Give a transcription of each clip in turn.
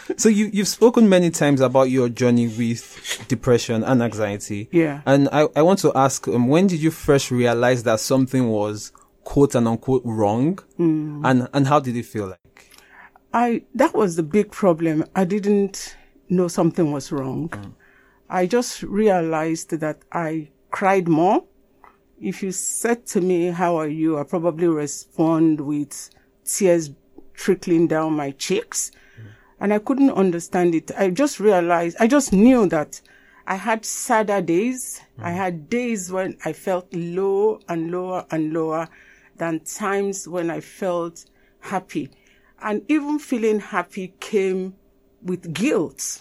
So you've spoken many times about your journey with depression and anxiety. Yeah. And I want to ask, when did you first realize that something was quote and unquote wrong? And how did it feel like? That was the big problem. I didn't know something was wrong. I just realized that I cried more. If you said to me, "How are you?" I probably respond with tears trickling down my cheeks. And I couldn't understand it. I just knew that I had sadder days. I had days when I felt low and lower and lower than times when I felt happy. And even feeling happy came with guilt.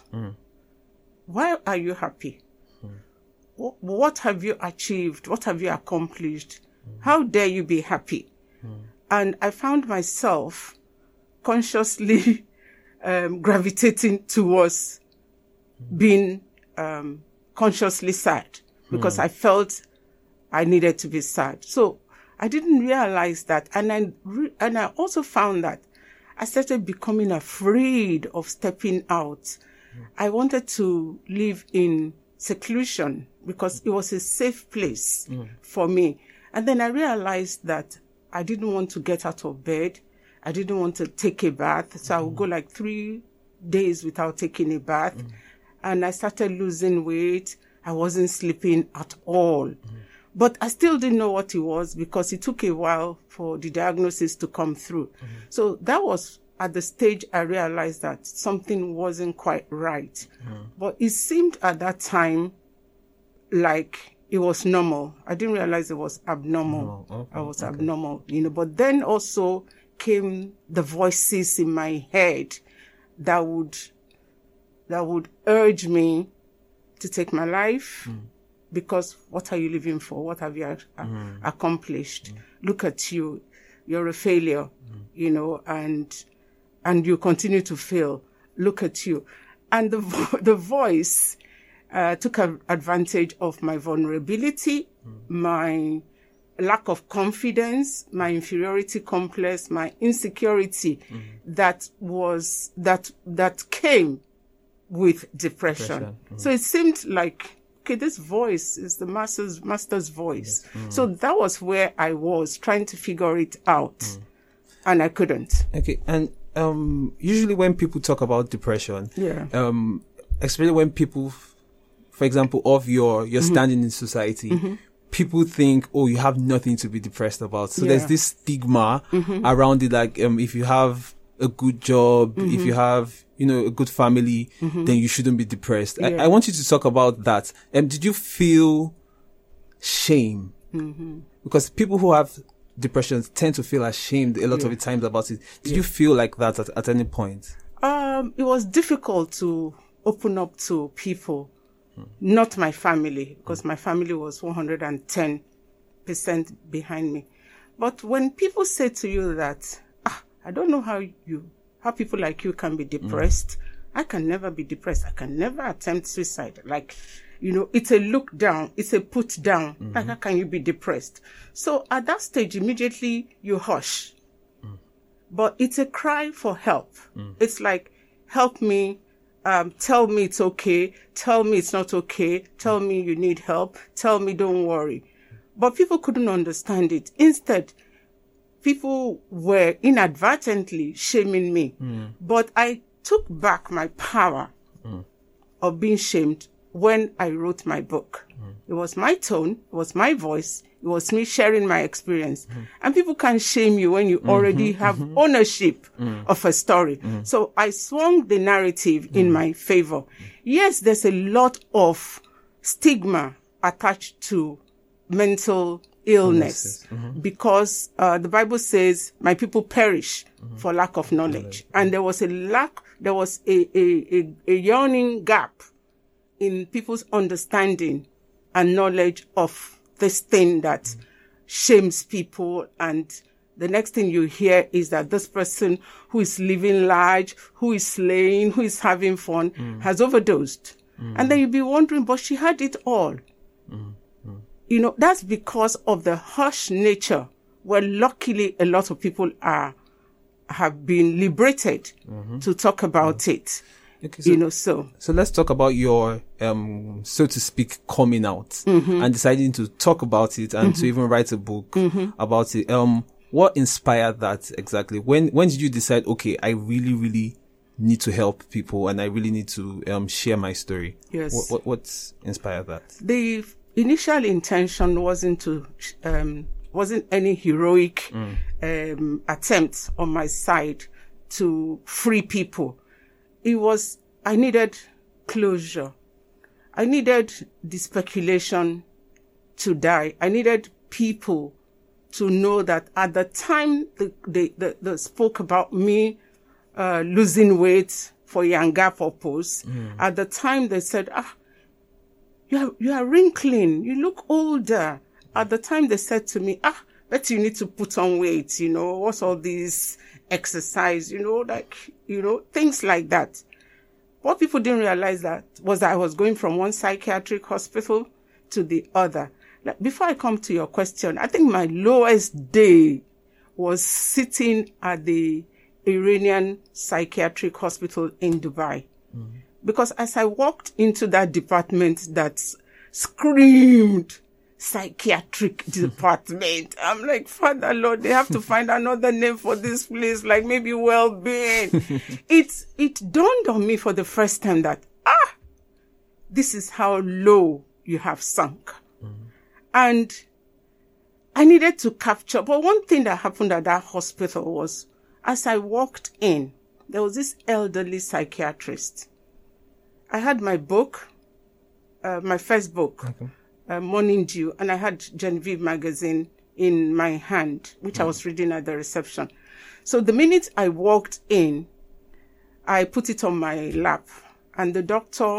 Why are you happy? What have you achieved? What have you accomplished? How dare you be happy? And I found myself consciously gravitating towards being consciously sad because I felt I needed to be sad. So I didn't realize that. And I also found that I started becoming afraid of stepping out. I wanted to live in seclusion because it was a safe place for me. And then I realized that I didn't want to get out of bed. I didn't want to take a bath. So I would go like 3 days without taking a bath. And I started losing weight. I wasn't sleeping at all. But I still didn't know what it was because it took a while for the diagnosis to come through. So that was at the stage I realized that something wasn't quite right. But it seemed at that time like it was normal. I didn't realize it was abnormal. I was abnormal, but then also came the voices in my head that would urge me to take my life because what are you living for? What have you accomplished? Look at you. You're a failure, and you continue to fail. Look at you. And the voice took advantage of my vulnerability, my lack of confidence, my inferiority complex, my insecurity that came with depression. So it seemed like, okay, this voice is the master's voice. So that was where I was trying to figure it out, and I couldn't. Okay, and usually when people talk about depression, especially when people, for example, of your standing in society, people think, oh, you have nothing to be depressed about. So there's this stigma around it, like if you have a good job, if you have, a good family, then you shouldn't be depressed. I want you to talk about that. Did you feel shame? Because people who have depression tend to feel ashamed a lot of the times about it. Did you feel like that at any point? It was difficult to open up to people. Not my family, because my family was 110% behind me. But when people say to you that, I don't know how people like you can be depressed. I can never be depressed. I can never attempt suicide. Like, it's a look down. It's a put down. Like, how can you be depressed? So at that stage, immediately you hush. But it's a cry for help. It's like, help me. Tell me it's okay. Tell me it's not okay. Tell me you need help. Tell me don't worry. But people couldn't understand it. Instead, people were inadvertently shaming me. But I took back my power of being shamed when I wrote my book. It was my tone. It was my voice. It was me sharing my experience. And people can shame you when you already have ownership of a story. So I swung the narrative in my favor. Yes, there's a lot of stigma attached to mental illness because the Bible says, my people perish for lack of knowledge. And there was a yawning gap in people's understanding and knowledge of this thing that shames people. And the next thing you hear is that this person who is living large, who is slaying, who is having fun, has overdosed. And then you'll be wondering, but she had it all. That's because of the harsh nature where luckily a lot of people are have been liberated to talk about it. Okay, so let's talk about your, so to speak, coming out and deciding to talk about it and to even write a book about it. What inspired that exactly? When did you decide, okay, I really, really need to help people and I really need to share my story? Yes. What inspired that? The initial intention wasn't any heroic attempt on my side to free people. It was, I needed closure. I needed the speculation to die. I needed people to know that at the time they spoke about me losing weight for younger purpose, at the time they said, you are wrinkling, you look older. At the time they said to me, bet you need to put on weight, what's all this exercise, things like that. What people didn't realize was that I was going from one psychiatric hospital to the other. Like, before I come to your question, I think my lowest day was sitting at the Iranian psychiatric hospital in Dubai. Because as I walked into that department that screamed psychiatric department, I'm like, Father Lord, they have to find another name for this place, like maybe well-being. It dawned on me for the first time that, this is how low you have sunk. And I needed to capture. But one thing that happened at that hospital was, as I walked in, there was this elderly psychiatrist. I had my book, my first book, Morning Dew, and I had Genevieve magazine in my hand, which I was reading at the reception. So the minute I walked in, I put it on my lap, and the doctor,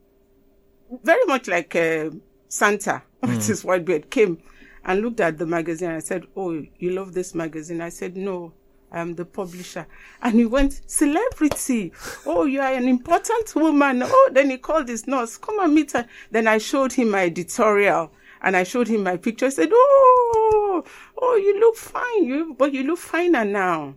very much like Santa with his white beard, came and looked at the magazine. I said, "Oh, you love this magazine?" I said, "No, I am the publisher." And he went, "Celebrity. Oh, you are an important woman." Oh, then he called his nurse, "Come and meet her." Then I showed him my editorial and I showed him my picture. I said, oh, you look fine. But you look finer now,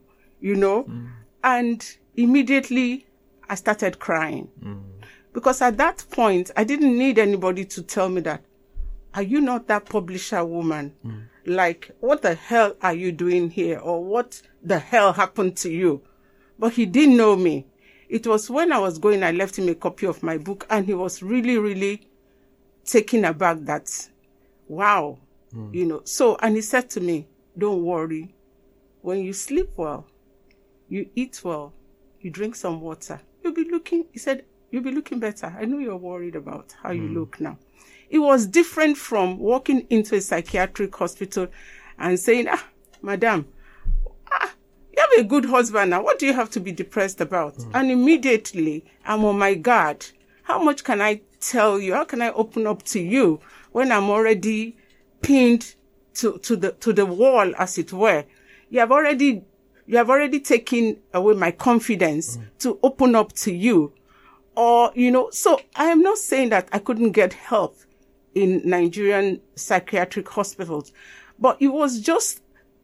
And immediately I started crying. Because at that point, I didn't need anybody to tell me that, "Are you not that publisher woman? Like, what the hell are you doing here? Or what the hell happened to you?" But he didn't know me. It was when I was going, I left him a copy of my book, and he was really, really taken aback that, wow, So, and he said to me, "Don't worry. When you sleep well, you eat well, you drink some water, you'll be looking better. I know you're worried about how you look now." It was different from walking into a psychiatric hospital and saying, "Madam, you have a good husband now. What do you have to be depressed about?" And immediately I'm on my guard. How much can I tell you? How can I open up to you when I'm already pinned to the wall, as it were? You have already taken away my confidence to open up to you. Or, so I am not saying that I couldn't get help in Nigerian psychiatric hospitals, but it was just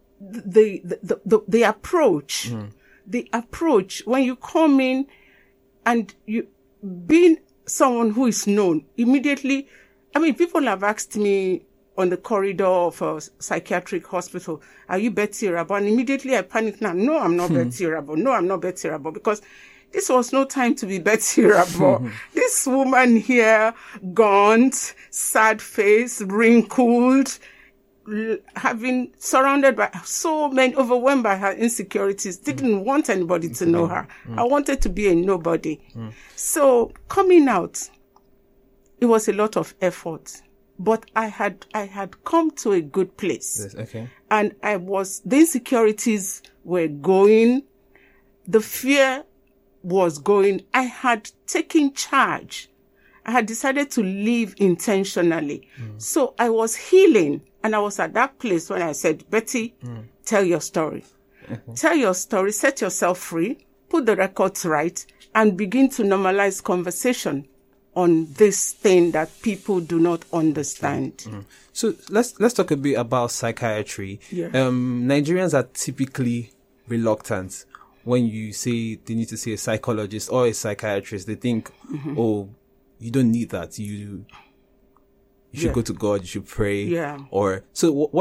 the approach. The approach when you come in and you being someone who is known immediately. I mean, people have asked me on the corridor of a psychiatric hospital, "Are you Betty Rabo?" And immediately I panic now. No, I'm not Betty Rabo. No, I'm not Betty Rabo, because this was no time to be Betty Rabo. This woman here, gaunt, sad face, wrinkled, having surrounded by so many, overwhelmed by her insecurities, didn't want anybody to know her. I wanted to be a nobody. So coming out, it was a lot of effort, but I had come to a good place. Yes, okay. And the insecurities were going, the fear was going. I had taken charge. I had decided to live intentionally. So I was healing, and I was at that place when I said, "Betty, tell your story. Tell your story, set yourself free, put the records right, and begin to normalize conversation on this thing that people do not understand." So let's talk a bit about psychiatry. Yeah. Nigerians are typically reluctant when you say they need to see a psychologist or a psychiatrist, they think, oh, you don't need that. You should go to God, you should pray. Yeah. Or so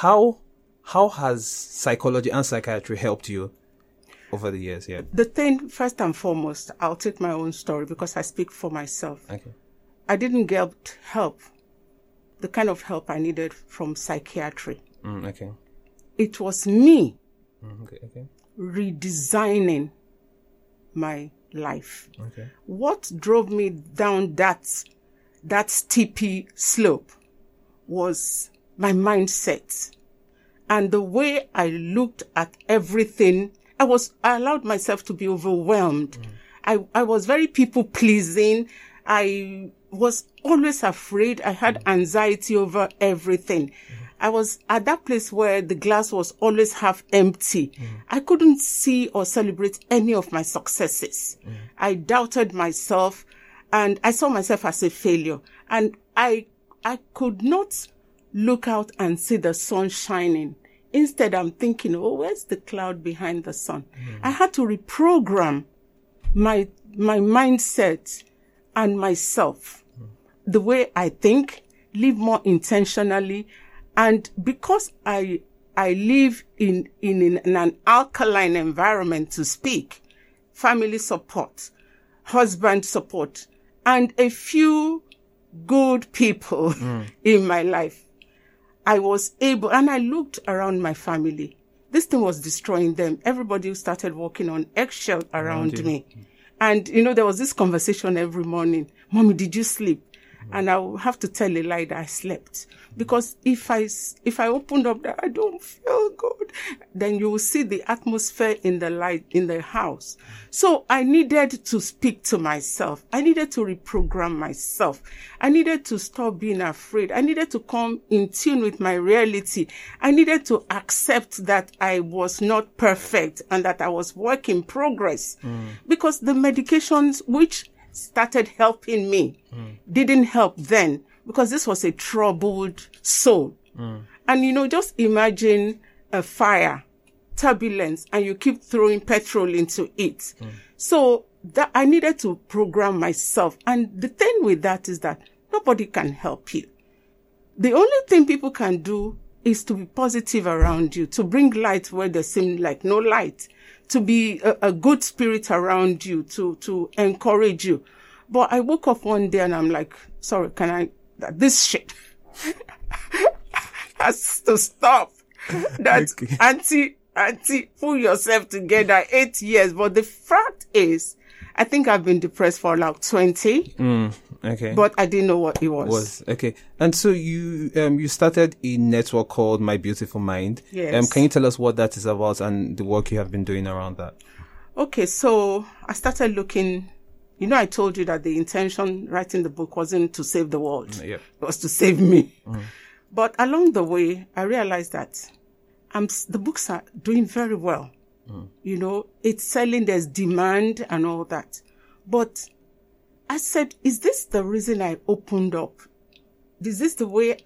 how has psychology and psychiatry helped you over the years? Yeah. The thing, first and foremost, I'll take my own story because I speak for myself. Okay. I didn't get help, the kind of help I needed from psychiatry. Okay. It was me Okay. redesigning my life. Okay. What drove me down that steepy slope was my mindset and the way I looked at everything. I allowed myself to be overwhelmed. I was very people pleasing. I was always afraid. I had anxiety over everything. I was at that place where the glass was always half empty. I couldn't see or celebrate any of my successes. I doubted myself and I saw myself as a failure. And I could not look out and see the sun shining. Instead, I'm thinking, oh, where's the cloud behind the sun? I had to reprogram my mindset and myself, the way I think, live more intentionally. And because I live in an alkaline environment, to speak, family support, husband support, and a few good people in my life, I was able, and I looked around my family. This thing was destroying them. Everybody started walking on eggshell around me. And, there was this conversation every morning. Mommy, did you sleep? And I would have to tell a lie that I slept. Because if I opened up that I don't feel good, then you will see the atmosphere in the house. So I needed to speak to myself. I needed to reprogram myself. I needed to stop being afraid. I needed to come in tune with my reality. I needed to accept that I was not perfect and that I was work in progress. Because the medications which started helping me didn't help then, because this was a troubled soul. And just imagine a fire, turbulence, and you keep throwing petrol into it. So that I needed to program myself. And the thing with that is that nobody can help you. The only thing people can do is to be positive around you, to bring light where there seemed like no light, to be a good spirit around you, to encourage you. But I woke up one day and I'm like, sorry, this shit has to stop. That okay. Auntie, pull yourself together, 8 years. But the fact is, I think I've been depressed for like 20. Okay. But I didn't know what it was. Okay. And so you started a network called My Beautiful Mind. Yes. Can you tell us what that is about and the work you have been doing around that? Okay. So I started looking, I told you that the intention writing the book wasn't to save the world. Yeah. It was to save me. But along the way, I realized that the books are doing very well. It's selling, there's demand and all that. But I said, is this the reason I opened up? Is this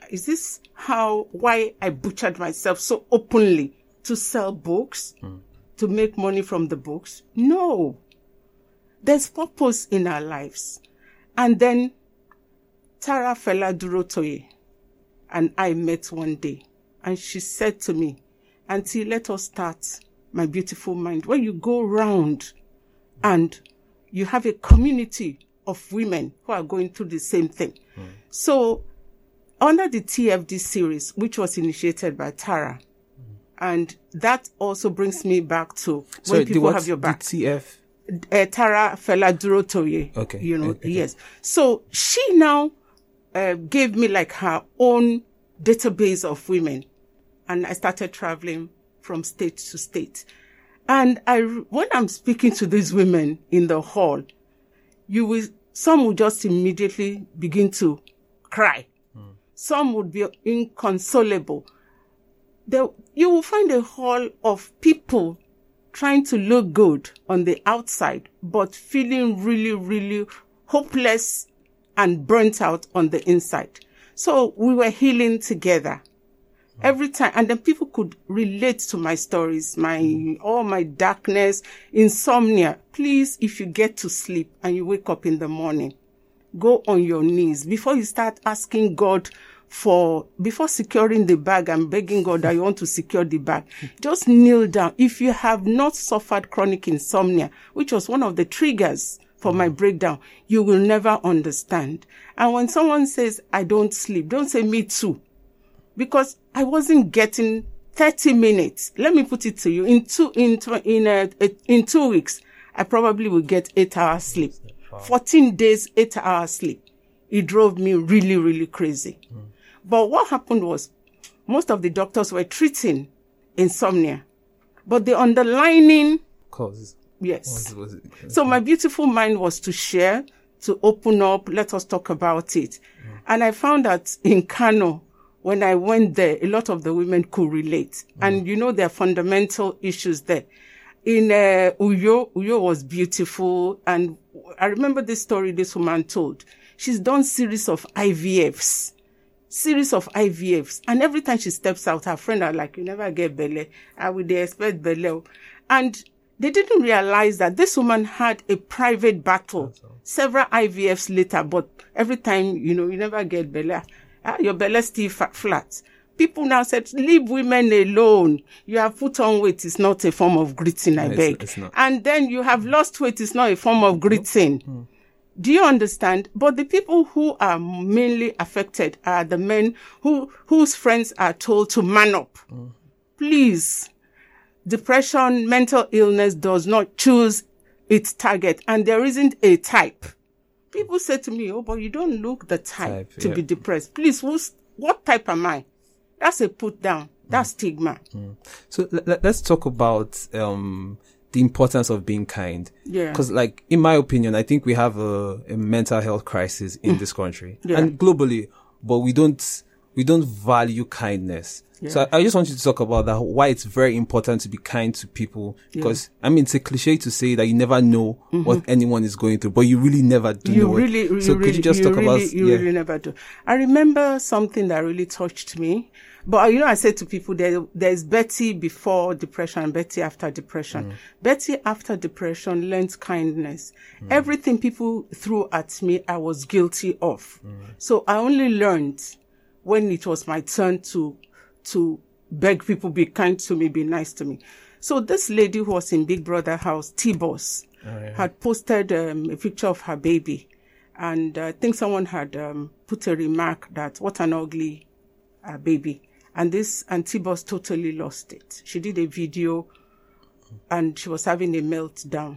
why I butchered myself so openly to sell books, to make money from the books? No. There's purpose in our lives. And then Tara Fela Durotoye and I met one day, and she said to me, Auntie, let us start My Beautiful Mind, where you go round and you have a community of women who are going through the same thing. So under the TFD series, which was initiated by Tara, and that also brings me back to when people have your back. TF? Tara Fela Durotoye. Okay. Okay. Yes. So she now gave me like her own database of women, and I started traveling from state to state. And when I'm speaking to these women in the hall, some will just immediately begin to cry. Some would be inconsolable. You will find a hall of people trying to look good on the outside, but feeling really, really hopeless and burnt out on the inside. So we were healing together. Every time. And then people could relate to my stories, all my darkness, insomnia. Please, if you get to sleep and you wake up in the morning, go on your knees before you start asking God before securing the bag and begging God that you want to secure the bag. Just kneel down. If you have not suffered chronic insomnia, which was one of the triggers for my breakdown, you will never understand. And when someone says, I don't sleep, don't say me too. Because I wasn't getting 30 minutes. Let me put it to you. In 2 weeks, I probably will get 8 hours sleep. 14 days, 8 hours sleep. It drove me really, really crazy. But what happened was most of the doctors were treating insomnia, but the underlying causes. Yes. So my beautiful mind was to share, to open up, let us talk about it. And I found that in Kano, when I went there, a lot of the women could relate. And there are fundamental issues there. In Uyo was beautiful. And I remember this story this woman told. She's done series of IVFs. And every time she steps out, her friend are like, you never get belle. I would expect belle. And they didn't realize that this woman had a private battle. Several IVFs later, but every time, you never get belle. Your belly still flat. People now said, leave women alone. You have put on weight. It's not a form of greeting, I beg. It's not. And then you have lost weight. It's not a form of greeting. Do you understand? But the people who are mainly affected are the men whose friends are told to man up. Please. Depression, mental illness does not choose its target. And there isn't a type. People say to me, but you don't look the type to be depressed. Please, what type am I? That's a put down. That's stigma. So let's talk about the importance of being kind. Yeah. Because, in my opinion, I think we have a mental health crisis in this country and globally, but we don't value kindness. Yeah. So I just want you to talk about that, why it's very important to be kind to people. Because, it's a cliche to say that you never know what anyone is going through, but you really never do know. Could you just talk about... You really never do. I remember something that really touched me. But, I said to people, there's Betty before depression and Betty after depression. Betty after depression learned kindness. Everything people threw at me, I was guilty of. So I only learned when it was my turn to beg people, be kind to me, be nice to me. So this lady who was in Big Brother house, T-Boss, had posted a picture of her baby. And I think someone had put a remark that, what an ugly baby. And T-Boss totally lost it. She did a video and she was having a meltdown.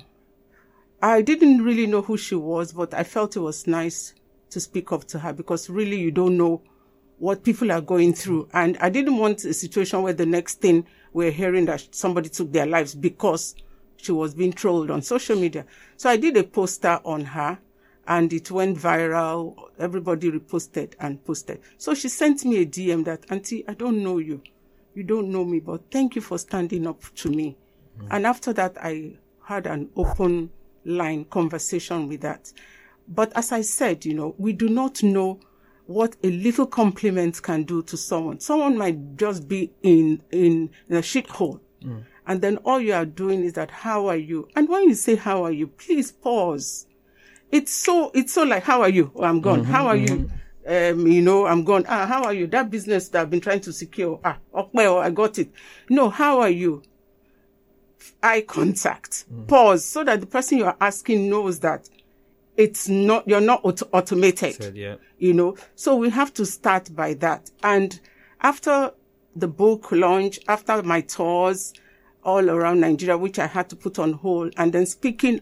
I didn't really know who she was, but I felt it was nice to speak up to her because really you don't know what people are going through. And I didn't want a situation where the next thing we're hearing that somebody took their lives because she was being trolled on social media. So I did a poster on her and it went viral. Everybody reposted and posted. So she sent me a DM that, Auntie, I don't know you. You don't know me, but thank you for standing up to me. And after that, I had an open line conversation with that. But as I said, we do not know what a little compliment can do to someone. Someone might just be in a shithole. And then all you are doing is that, how are you? And when you say, how are you? Please pause. It's so like, how are you? Oh, I'm gone. How are you? I'm gone. How are you? That business that I've been trying to secure. Okay, I got it. No, how are you? Eye contact. Pause so that the person you are asking knows that you're not automated. Said, So we have to start by that. And after the book launch, after my tours all around Nigeria, which I had to put on hold, and then speaking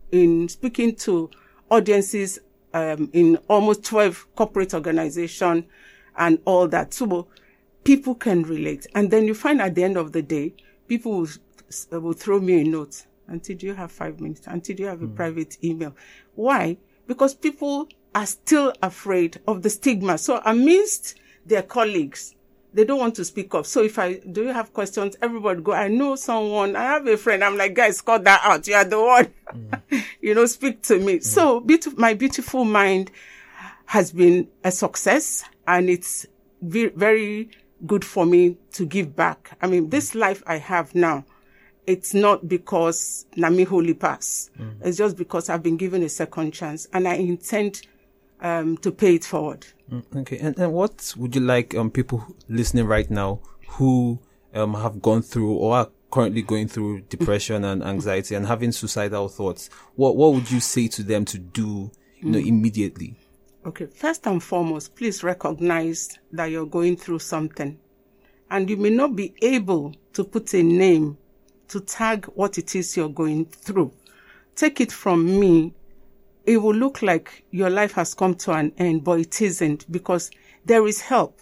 to audiences in almost 12 corporate organizations and all that. So people can relate. And then you find at the end of the day, people will throw me a note. Auntie, do you have 5 minutes? Auntie, do you have a private email? Why? Because people are still afraid of the stigma. So amidst their colleagues, they don't want to speak up. So do you have questions? Everybody go, I know someone. I have a friend. I'm like, guys, cut that out. You are the one. Speak to me. So my beautiful mind has been a success and it's very, good for me to give back. I mean, this life I have now, it's not because Nami Holy Pass. It's just because I've been given a second chance, and I intend to pay it forward. Okay. And what would you like people listening right now who have gone through or are currently going through depression and anxiety and having suicidal thoughts? What would you say to them to do, immediately? Okay. First and foremost, please recognize that you're going through something, and you may not be able to put a name to tag what it is you're going through. Take it from me, it will look like your life has come to an end, but it isn't, because there is help.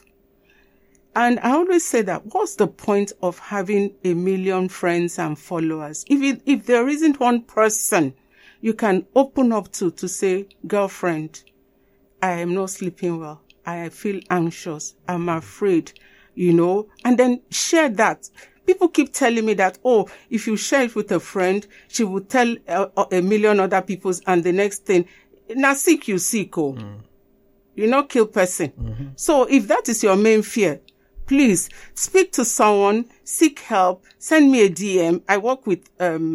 And I always say that, what's the point of having 1 million friends and followers? If there isn't one person you can open up to say, girlfriend, I am not sleeping well. I feel anxious. I'm afraid, and then share that. People keep telling me that, if you share it with a friend, she will tell 1 million other people, and the next thing, now sick you sick, you not kill person. Mm-hmm. So if that is your main fear, please speak to someone, seek help, send me a DM. I work with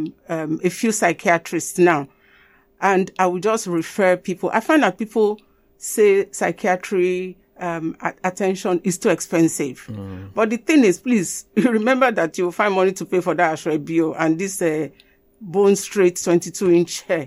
a few psychiatrists now, and I will just refer people. I find that people say psychiatry attention is too expensive. But the thing is, please, you remember that you'll find money to pay for that Ashrebio and this bone straight 22-inch hair.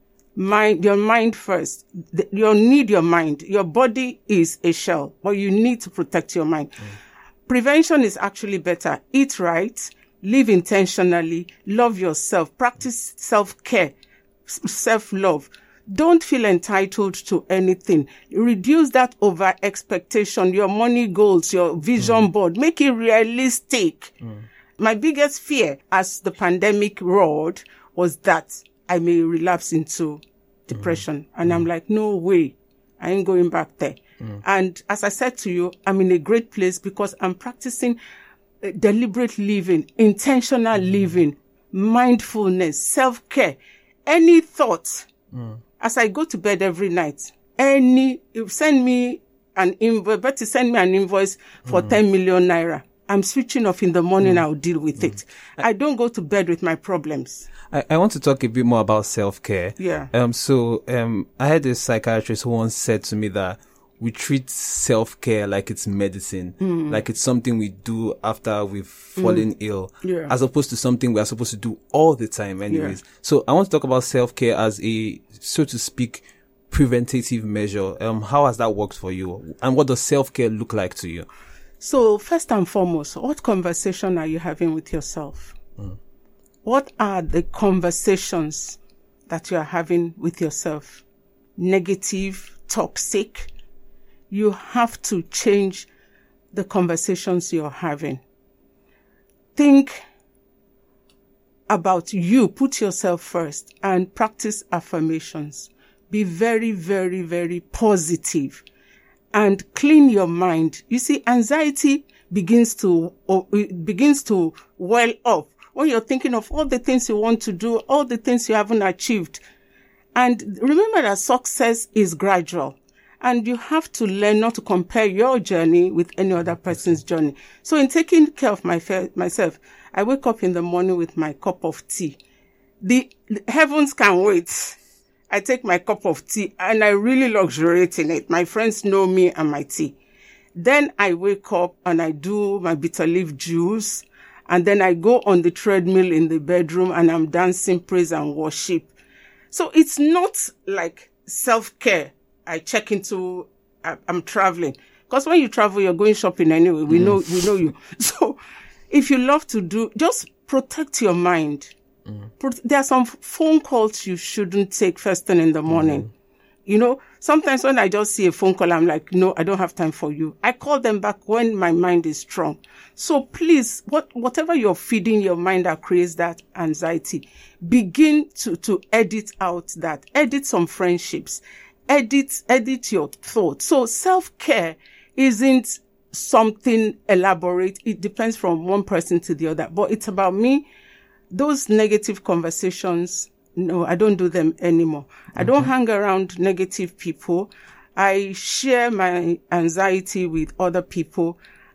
Your mind first. You need your mind. Your body is a shell, but you need to protect your mind. Prevention is actually better. Eat right, live intentionally, love yourself, practice self-care, self-love. Don't feel entitled to anything. Reduce that over expectation, your money goals, your vision board. Make it realistic. My biggest fear as the pandemic roared was that I may relapse into depression. And I'm like, no way. I ain't going back there. And as I said to you, I'm in a great place because I'm practicing deliberate living, intentional living, mindfulness, self-care. Any thought, as I go to bed every night, send me an invoice for 10 million naira. I'm switching off in the morning. I'll deal with it. I don't go to bed with my problems. I want to talk a bit more about self-care. Yeah. I had a psychiatrist who once said to me that we treat self-care like it's medicine, like it's something we do after we've fallen ill, as opposed to something we're supposed to do all the time anyways. Yeah. So I want to talk about self-care as a, so to speak, preventative measure. How has that worked for you? And what does self-care look like to you? So first and foremost, what conversation are you having with yourself? What are the conversations that you are having with yourself? Negative, toxic? You have to change the conversations you're having. Think about you, put yourself first, and practice affirmations. Be very, very, very positive and clean your mind. You see, anxiety begins to well up when you're thinking of all the things you want to do, all the things you haven't achieved. And remember that success is gradual. And you have to learn not to compare your journey with any other person's journey. So in taking care of myself, I wake up in the morning with my cup of tea. The heavens can wait. I take my cup of tea and I really luxuriate in it. My friends know me and my tea. Then I wake up and I do my bitter leaf juice. And then I go on the treadmill in the bedroom and I'm dancing praise and worship. So it's not like self-care. I check into, I'm traveling. Because when you travel, you're going shopping anyway. We know you. So if you love to do, just protect your mind. There are some phone calls you shouldn't take first thing in the morning. Sometimes when I just see a phone call, I'm like, no, I don't have time for you. I call them back when my mind is strong. So please, whatever you're feeding your mind that creates that anxiety, begin to edit out that. Edit some friendships. Edit your thoughts. So self-care isn't something elaborate. It depends from one person to the other. But it's about me. Those negative conversations, no, I don't do them anymore. I don't hang around negative people. I share my anxiety with other people.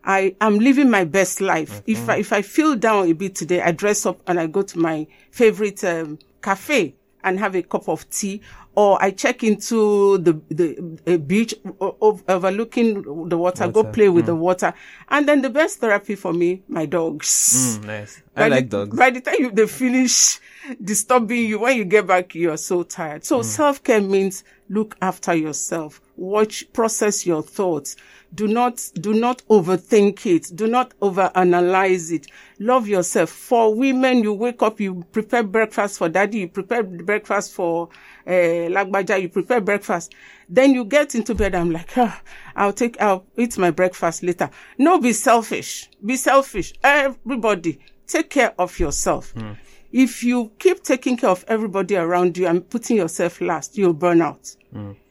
I am living my best life. If I feel down a bit today, I dress up and I go to my favorite cafe and have a cup of tea, or I check into the beach overlooking the water, go play with the water. And then the best therapy for me, my dogs. Nice. I like dogs. By the time they finish disturbing you, when you get back, you're so tired. So self-care means look after yourself. Process your thoughts. Do not overthink it. Do not overanalyze it. Love yourself. For women, you wake up, you prepare breakfast for daddy, you prepare breakfast for Lagbaja, you prepare breakfast. Then you get into bed, I'm like, I'll eat my breakfast later. No, be selfish. Be selfish. Everybody, take care of yourself. If you keep taking care of everybody around you and putting yourself last, you'll burn out.